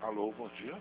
Alô, bom dia.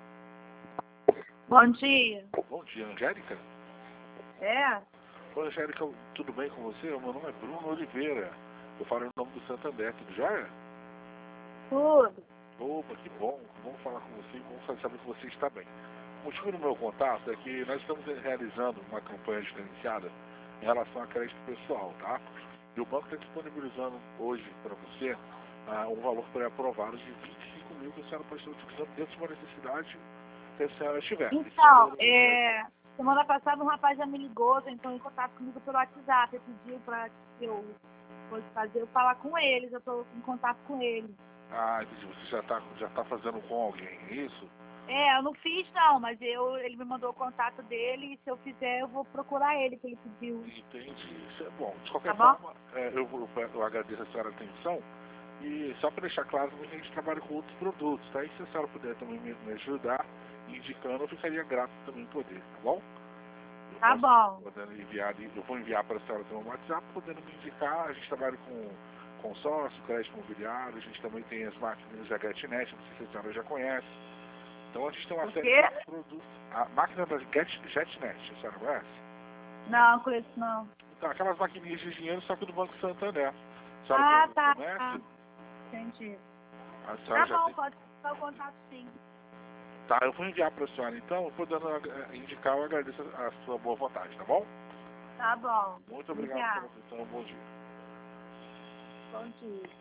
Bom dia. Bom dia, Angélica. É? Oi, Angélica, tudo bem com você? Meu nome é Bruno Oliveira. Eu falo em nome do Santander, tudo jóia? Tudo. Opa, que bom. Vamos falar com você e vamos saber que você está bem. O motivo do meu contato é que nós estamos realizando uma campanha diferenciada em relação a crédito pessoal, tá? E o banco está disponibilizando hoje para você um valor pré-aprovado de 25 mil que a senhora pode estar utilizando dentro de uma necessidade que a senhora tiver. Então, semana passada um rapaz já me ligou, entrou em contato comigo pelo WhatsApp, pediu para que eu fosse fazer, eu falar com eles, eu estou em contato com ele. Ah, entendi. Você já tá fazendo com alguém, é isso? Eu não fiz não, mas ele me mandou o contato dele e se eu fizer eu vou procurar ele, que ele pediu. Entendi. Isso é bom. De qualquer Tá bom? forma, eu agradeço a senhora atenção e só para deixar claro também que a gente trabalha com outros produtos, tá? E se a senhora puder também me ajudar indicando, eu ficaria grato também em poder, tá bom? Tá bom. Eu vou enviar para a senhora no WhatsApp, podendo me indicar. A gente trabalha com consórcio, crédito imobiliário, a gente também tem as máquinas da GetNet, não sei se a senhora já conhece. Então a gente tem uma série de produtos. A máquina da GetNet, a senhora conhece? Não, conheço não. Então, aquelas maquininhas de dinheiro, só que do Banco Santander. A Ah, senhora tá. conhece? Entendi. A senhora Tá bom, pode dar o contato sim. Tá, eu vou enviar para a senhora então, podendo indicar, eu agradeço a sua boa vontade, tá bom? Tá bom. Muito obrigado pela atenção, bom dia. Bom dia.